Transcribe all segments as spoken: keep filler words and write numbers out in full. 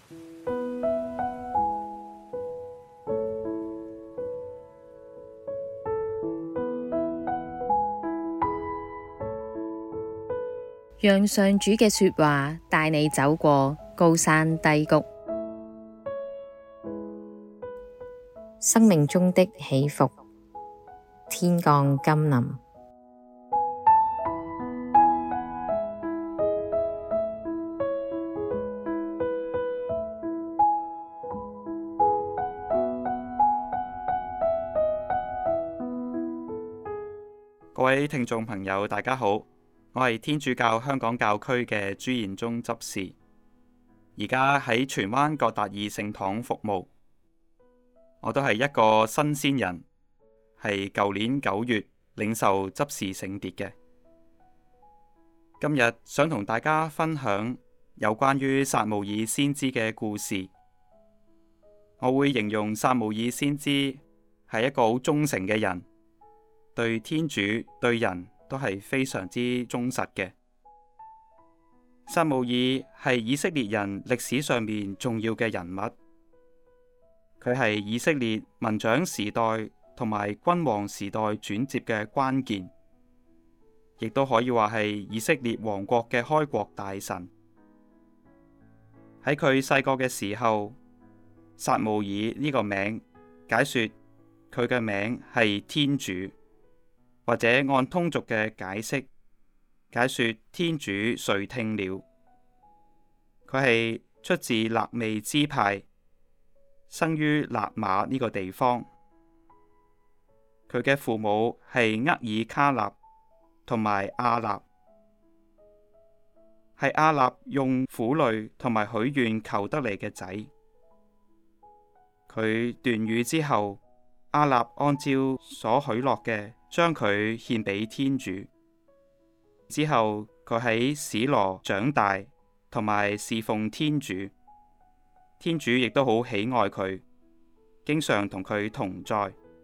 讓上主嘅說話帶你走過高山低谷，生命中的起伏，天降甘霖。 各位聽眾朋友，大家好，我係天主教香港教區嘅朱賢宗執事，而家喺荃灣葛達爾聖堂服務。我都係一個新鮮人，係舊年九月領受執事聖別嘅。今日想同大家分享有關於撒慕爾先知嘅故事。我會形容撒慕爾先知係一個好忠誠嘅人，對天主對人都係非常之忠實嘅。撒慕爾係以色列人歷史上面重要嘅人物，佢係以色列民長時代同埋君王時代轉接嘅關鍵，亦都可以話係以色列王國嘅開國大臣。喺佢細個嘅時候，撒慕爾呢個名解說佢嘅名係天主，或者按通俗嘅解釋解說天主垂聽了。佢係出自肋未支派，生於辣瑪呢個地方。佢嘅父母係厄爾卡納同埋亞納，係亞納用苦累同埋許願求得嚟嘅仔。佢斷乳之後，亞納按照所許諾嘅將佢獻俾天主。之後佢喺史羅長大，同埋侍奉天主。天主亦都好喜愛佢，經常同佢同在。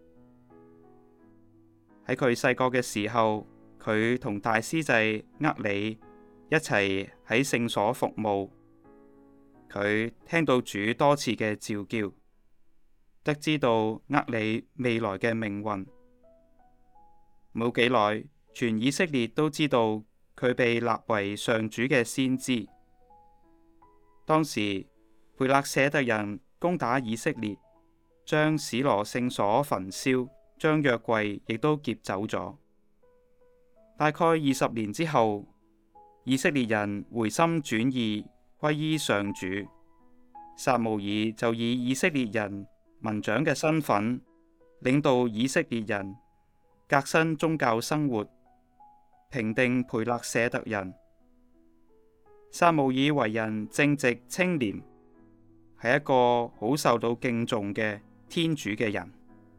喺佢細個嘅時候，佢同大司祭厄里一齊喺聖所服務。佢聽到主多次嘅召叫，得知道厄里未來嘅命運。冇幾耐，全以色列都知道佢被立為上主嘅先知。當時培勒舍特人攻打以色列，將史羅聖所焚燒，將約櫃亦都劫走咗。大概二十年之後，以色列人回心轉意，歸依上主。撒慕爾就以以色列人民長嘅身份，領導以色列人革新宗教生活，平定培勒舍特人。撒慕爾為人正直清廉，係一個好受到敬重嘅天主嘅人。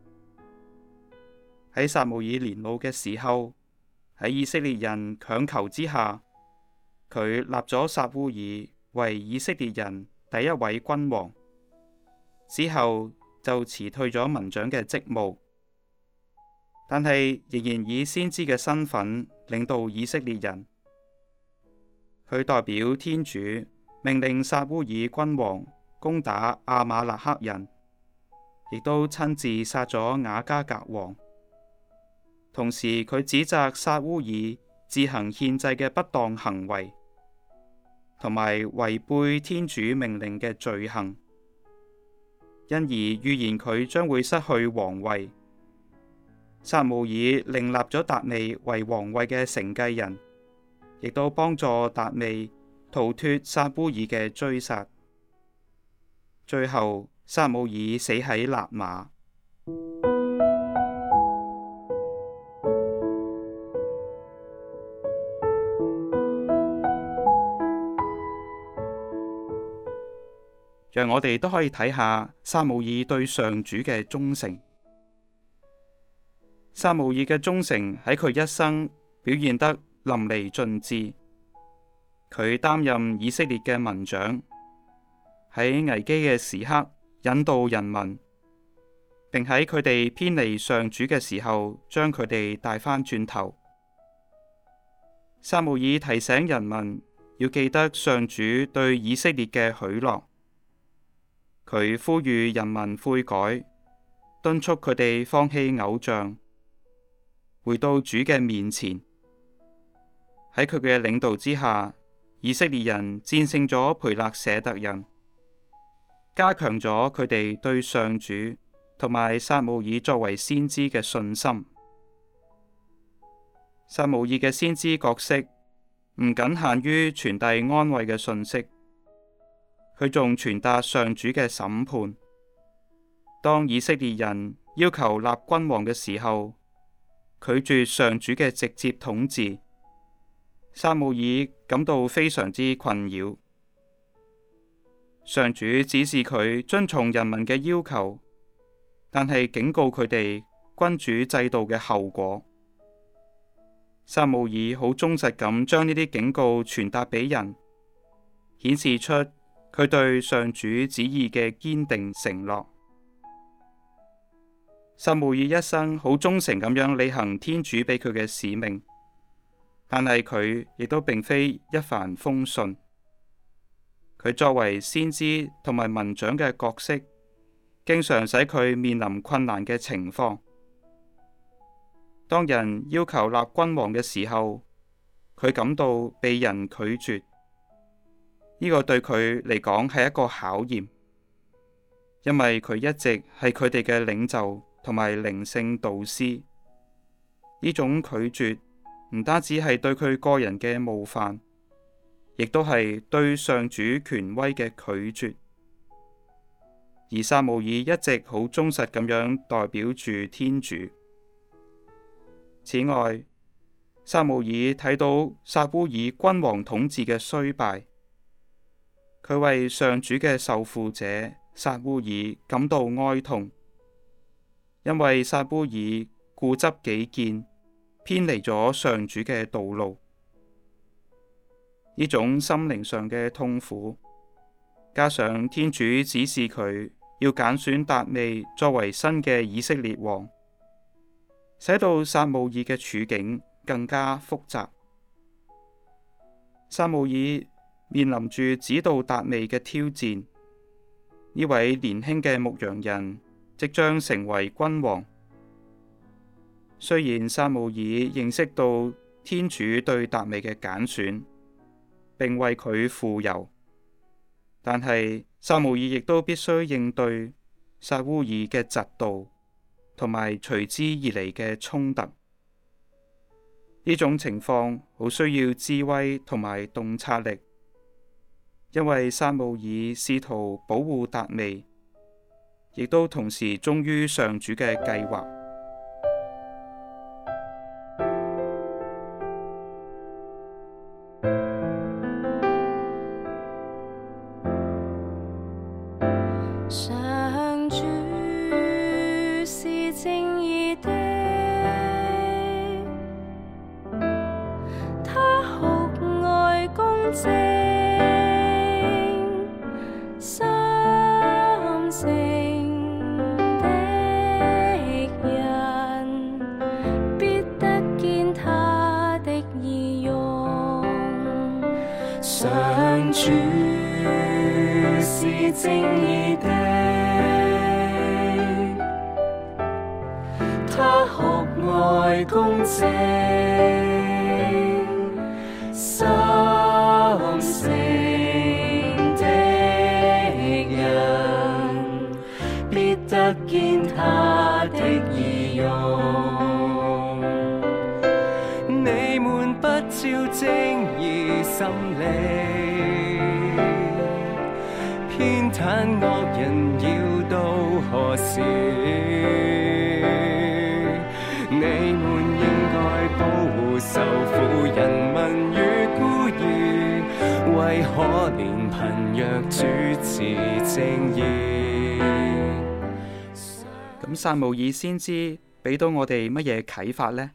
喺撒慕爾年老嘅時候，喺以色列人強求之下，佢立咗撒烏爾為以色列人第一位君王，之後就辭退咗民長嘅職務，但係仍然以先知嘅身份領導以色列人。佢代表天主命令撒烏爾君王攻打亞瑪肋克人，亦都親自殺咗雅加格王。同時佢指責撒烏爾自行獻祭嘅不當行為，同埋違背天主命令嘅罪行，因而預言佢將會失去皇位。撒慕爾另立咗達味為皇位嘅承繼人，亦都幫助達味逃脫撒烏爾嘅追殺。最後，撒慕爾死喺辣瑪。讓我哋都可以睇下撒慕爾對上主嘅忠誠。撒慕爾嘅忠誠喺佢一生表現得淋漓盡致。佢擔任以色列嘅民長，喺危機嘅時刻引導人民，並喺佢哋偏離上主嘅時候將佢哋帶返轉頭。撒慕爾提醒人民要記得上主對以色列嘅許諾， 佢呼籲人民悔改，敦促佢哋放棄偶像，回到主嘅面前。喺佢嘅領導之下，以色列人戰勝咗培勒舍特人，加強咗佢哋對上主同埋撒慕爾作為先知嘅信心。撒慕爾嘅先知角色唔僅限於傳遞安慰嘅信息，佢仲傳達上主嘅審判。當以色列人要求立君王嘅時候，拒絕上主嘅直接統治，撒慕爾感到非常之困擾。上主指示佢遵從人民嘅要求，但係警告佢哋君主制度嘅後果。撒慕爾好忠實咁將呢啲警告傳達俾人，顯示出佢對上主旨意嘅堅定承諾。撒慕爾一生好忠誠咁樣履行天主俾佢嘅使命，但係佢亦都並非一帆風順。佢作為先知同埋民長嘅角色，經常使佢面臨困難嘅情況。當人要求立君王嘅時候，佢感到被人拒絕，呢個對佢嚟講係一個考驗，因為佢一直係佢哋嘅領袖同埋靈性導師。呢種拒絕唔單止係對佢個人嘅冒犯，亦都係對上主權威嘅拒絕。而撒慕爾一直好忠實咁樣代表住天主。此外，撒慕爾睇到撒烏爾君王統治嘅衰敗，佢為上主嘅受傅者撒烏爾感到哀痛，因為撒烏爾固執己見，偏離咗上主嘅道路。呢種心靈上嘅痛苦，加上天主指示佢要揀選達味作為新嘅以色列王，使到撒慕爾嘅處境更加複雜。撒慕爾面臨住指導達味嘅挑戰，呢位年輕嘅牧羊人即將成為君王。雖然撒慕爾認識到天主對達味嘅揀選，並為佢傅油，但係撒慕爾亦都必須應對撒烏爾嘅嫉妒同埋隨之而嚟嘅衝突。呢種情況好需要智慧同埋洞察力，因為撒慕爾試圖保護達味，亦都同時忠於上主嘅計劃。 上主是正義的，他酷愛公正，心誠的人必得見他的義容。上主是正義的，他酷愛公正，心誠的人必得見他的義容。你們不照正義審理，偏袒惡人要到何時？你們應該保護受苦人民與孤兒，為可憐貧弱主持正義。 咁撒慕爾先知俾到我哋乜嘢啟發呢？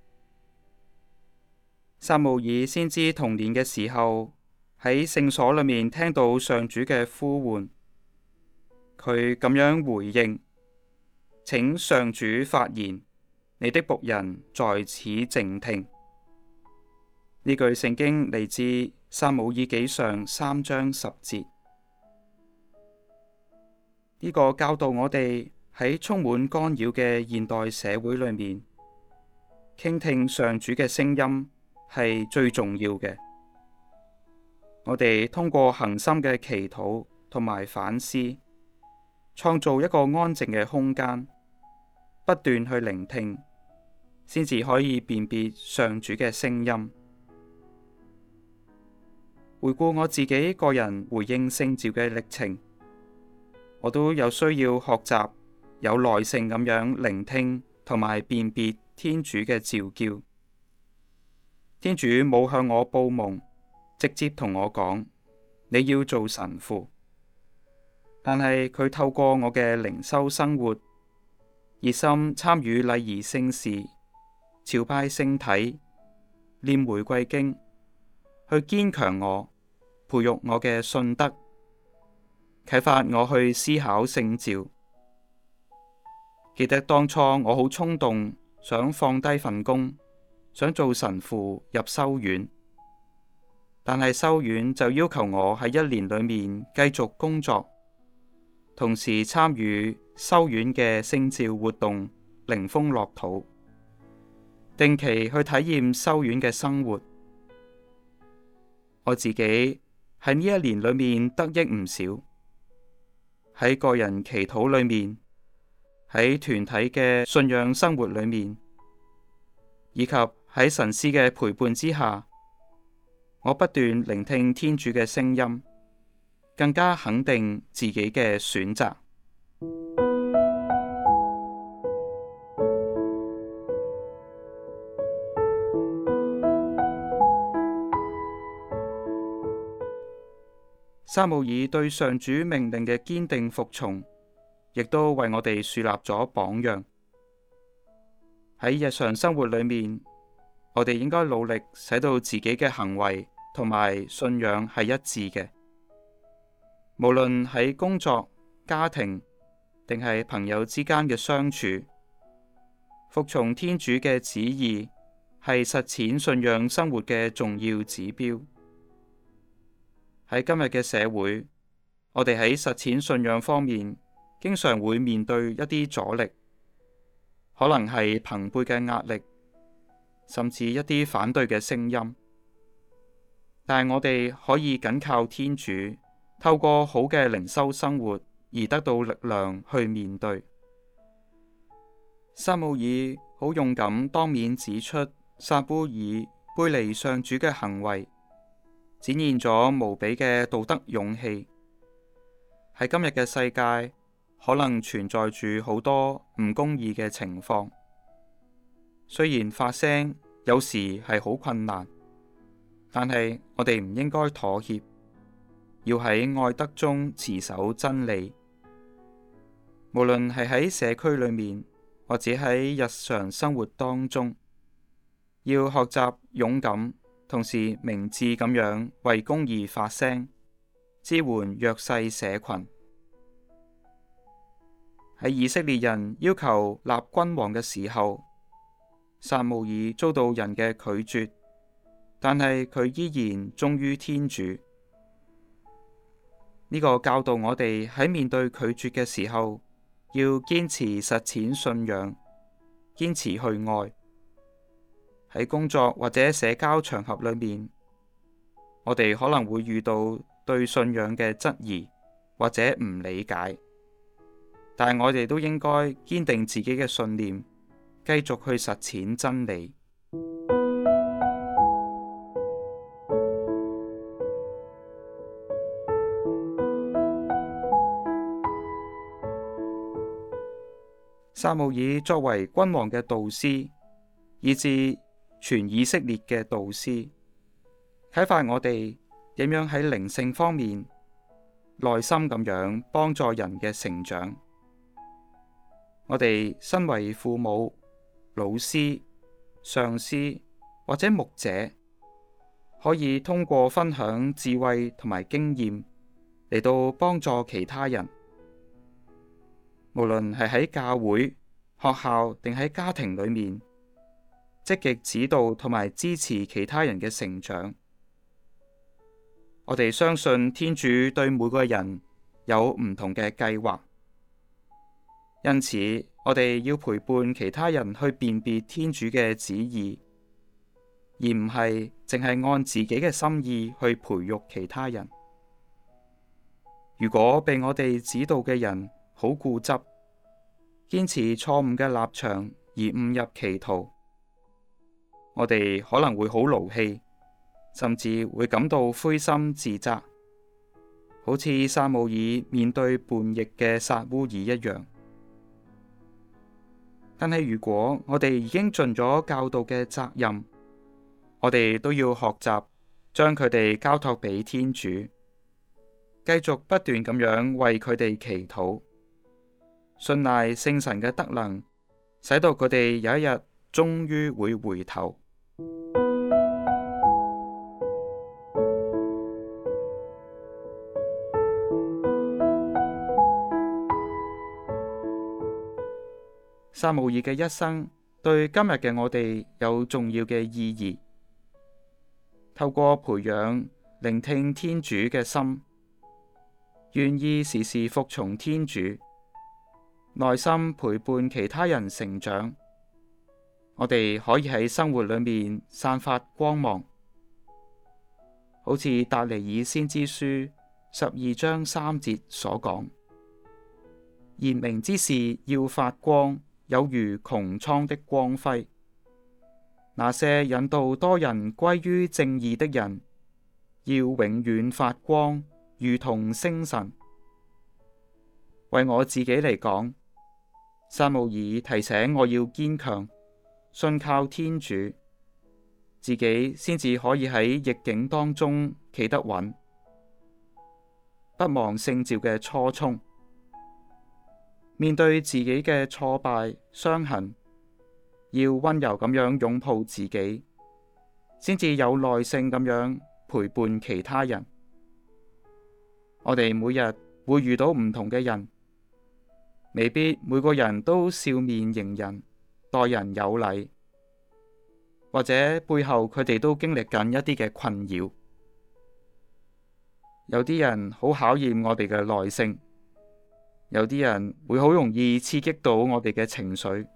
撒慕爾先知童年嘅時候，喺聖所裏面聽到上主嘅呼喚，佢咁樣回應：請上主發言，你的僕人在此靜聽。呢句聖經嚟自撒慕爾紀上三章十節。 呢個教導我哋喺充滿干擾嘅現代社會裏面，傾聽上主嘅聲音係最重要嘅。我哋通過恆心嘅祈禱同埋反思，創造一個安靜嘅空間，不斷去聆聽，先至可以辨別上主嘅聲音。回顧我自己個人回應聖召嘅歷程，我都有需要學習有耐性咁樣聆聽同埋辨別天主嘅召叫。天主冇向我報夢，直接同我講你要做神父，但係佢透過我嘅靈修生活，熱心參與禮儀聖事、朝拜聖體、念玫瑰經，去堅強我、培育我嘅信德，啟發我去思考聖召。記得當初我好衝動，想放低份工，想做神父入修院，但係修院就要求我喺一年裏面繼續工作，同時參與修院嘅聖召活動，靈風樂土，定期去體驗修院嘅生活。我自己喺呢一年裏面得益唔少，喺個人祈禱裏面，喺團體嘅信仰生活裏面，以及喺神師嘅陪伴之下，我不斷聆聽天主嘅聲音，更加肯定自己嘅選擇。撒慕爾對上主命令嘅堅定服從，亦都為我哋樹立咗榜樣。喺日常生活裏面，我哋應該努力使到自己嘅行為同埋信仰係一致嘅。無論喺工作、家庭定係朋友之間嘅相處，服從天主嘅旨意係實踐信仰生活嘅重要指標。喺今日嘅社會，我哋喺實踐信仰方面，經常會面對一啲阻力，可能係朋輩嘅壓力，甚至一啲反對嘅聲音。但係我哋可以緊靠天主，透過好嘅靈修生活而得到力量去面對。撒慕爾好勇敢當面指出撒烏爾背離上主嘅行為，展現咗無比嘅道德勇氣。喺今日嘅世界，可能存在住好多唔公義嘅情況。雖然發聲有時係好困難，但係我哋唔應該妥協，要喺愛德中持守真理。無論係喺社區裏面，或者喺日常生活當中，要學習勇敢，同時明智咁樣為公義發聲，支援弱勢社群。喺以色列人要求立君王嘅時候，撒慕爾遭到人嘅拒絕，但係佢依然忠於天主。呢個教導我哋喺面對拒絕嘅時候，要堅持實踐信仰，堅持去愛。喺工作或者社交場合裏面，我哋可能會遇到對信仰嘅質疑或者唔理解，但係我哋都應該堅定自己嘅信念，繼續去實踐真理。撒慕爾作為君王嘅導師，以至全以色列嘅導師，啟發我哋點樣喺靈性方面耐心咁樣幫助人嘅成長。我哋身為父母、老師、上司或者牧者，可以通過分享智慧同埋經驗嚟到幫助其他人。無論係喺教會、學校定喺家庭裏面，積極指導同埋支持其他人嘅成長。我哋相信天主對每個人有唔同嘅計劃， 因此，我哋要陪伴其他人去辨別天主嘅旨意，而唔係淨係按自己嘅心意去培育其他人。如果被我哋指導嘅人好固執，堅持錯誤嘅立場而誤入歧途，我哋可能會好勞氣，甚至會感到灰心自責，好似撒慕爾面對叛逆嘅撒烏耳一樣。但係如果我哋已經盡咗教導嘅責任，我哋都要學習將佢哋交託俾天主，繼續不斷咁樣為佢哋祈禱，信賴聖神嘅德能，使到佢哋有一日終於會回頭。撒慕爾嘅一生對今日嘅我哋有重要嘅意義。透過培養聆聽天主嘅心，願意時時服從天主，耐心陪伴其他人成長，我哋可以喺生活裏面散發光芒，好似達尼爾先知書十二章三節所講：賢明之士要發光，有如穹蒼的光輝。那些引導多人歸於正義的人，要永遠發光，如同星辰。為我自己嚟講，撒慕爾提醒我要堅強，信靠天主，自己先至可以喺逆境當中企得穩，不忘聖召嘅初衷。面對自己嘅挫敗、傷痕，要溫柔咁樣擁抱自己，先至有耐性咁樣陪伴其他人。我哋每日會遇到唔同嘅人，未必每個人都笑面迎人，待人有禮，或者背後佢哋都經歷緊一啲嘅困擾。有啲人好考驗我哋嘅耐性，有啲人會好容易刺激到我哋嘅情緒。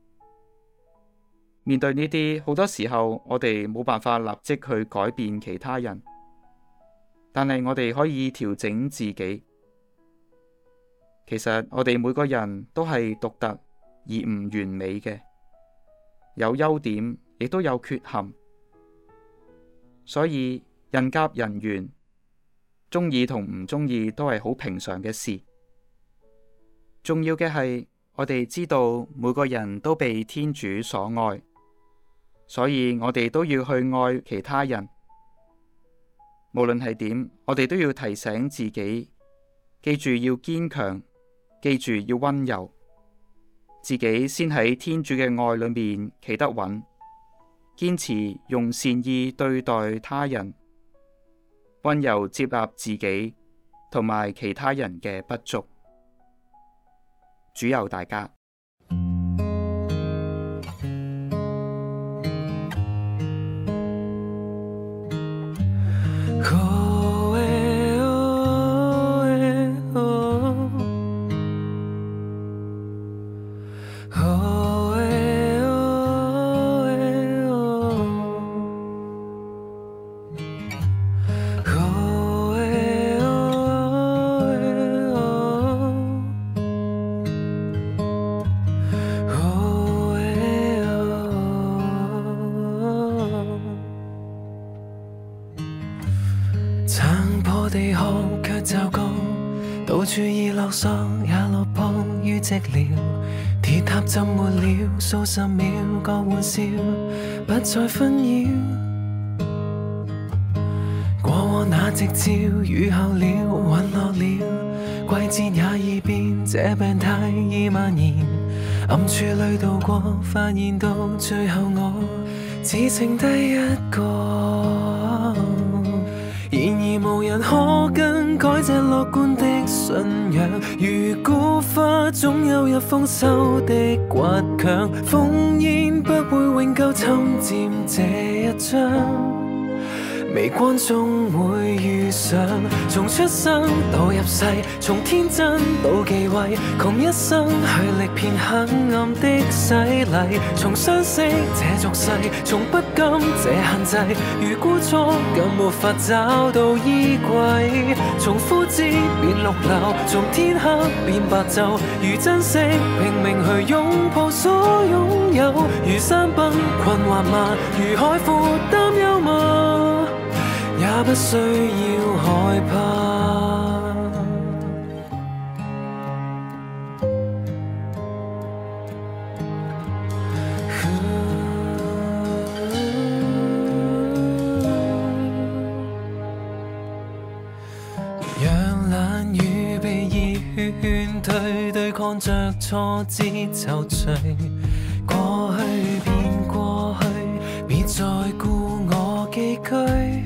面對呢啲，好多時候我哋冇辦法立即去改變其他人，但係我哋可以調整自己。其實我哋每個人都係獨特而唔完美嘅，有優點亦都有缺陷，所以人夾人緣，中意同唔中意都係好平常嘅事。重要嘅係，我哋知道每個人都被天主所愛，所以我哋都要去愛其他人。無論係點，我哋都要提醒自己，記住要堅強，記住要溫柔，自己先喺天主嘅愛裏面企得穩，堅持用善意對待他人，溫柔接納自己同埋其他人嘅不足。主佑大家。 地殼卻驟降，到處已落索，也落魄於寂寥。鐵塔浸沒了，數十秒各玩笑，不再紛擾。過往那夕照，雨後了，隕落了，季節也已變，這病態已蔓延。暗處裏度過，發現到最後我只剩低一個。然而無人可更改這樂觀的信仰，如孤花總有日豐收的倔強，烽煙不會永久侵佔這一張微光中會遇上，從出生到入世，從天真到忌諱，窮一生去歷遍黑暗的洗禮，從相識這俗世，從不甘這限制，如孤雛更沒法找到依歸，從枯枝變綠柳，從天黑變白晝，如珍惜拼命去擁抱所擁有，如山崩困惑嗎？如海闊擔憂嗎？也不需要害怕。讓冷雨被熱血勸退，對抗着挫折躊躇。過去便過去，別再顧我寄居。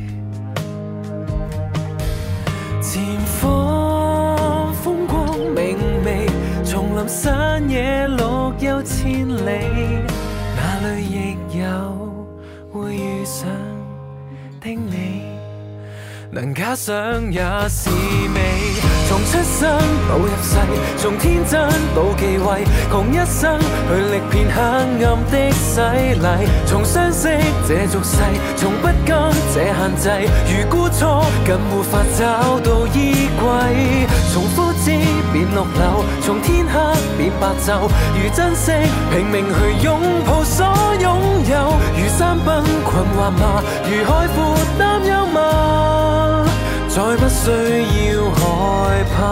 前方風光明媚，叢林山野綠幽千里，哪裏亦有會遇上的你。能假想也是美，從出生到入世，從天真到忌諱，窮一生去歷遍黑暗的洗禮，從相識這俗世，從不甘這限制，如孤雛更沒法找到依歸，從枯枝變綠柳，從天黑變白晝，如珍惜拼命去擁抱所擁有，如山崩困惑嗎？如海闊擔憂嗎？再不需要害怕。